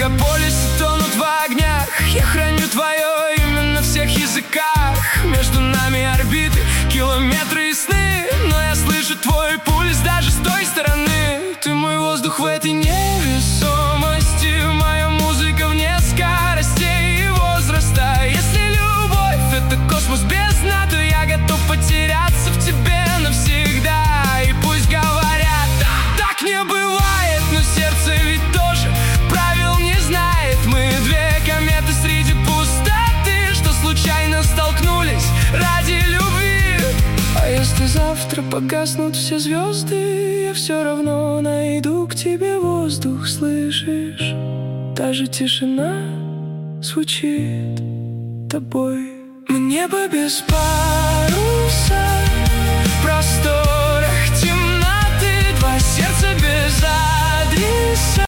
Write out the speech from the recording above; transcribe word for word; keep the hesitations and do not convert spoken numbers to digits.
мегаполисы тонут в огнях. Я храню твое имя на всех языках. Между нами орбиты, километры и сны, но я слышу твой пульс даже с той стороны. Ты мой воздух в этой невесомости, моя музыка вне скоростей и возраста. Если любовь — это космос без дна, то я готов потеряться в тебе навсегда. И пусть говорят, так не бывает, но сердце ведь тоже правил не знает. Мы две кометы среди пустоты, что случайно столкнулись ради любви. А если завтра погаснут все звезды, я все равно найду к тебе воздух, слышишь? Даже тишина звучит тобой. Мне бы без паруса в просторах темноты, два сердца без адреса.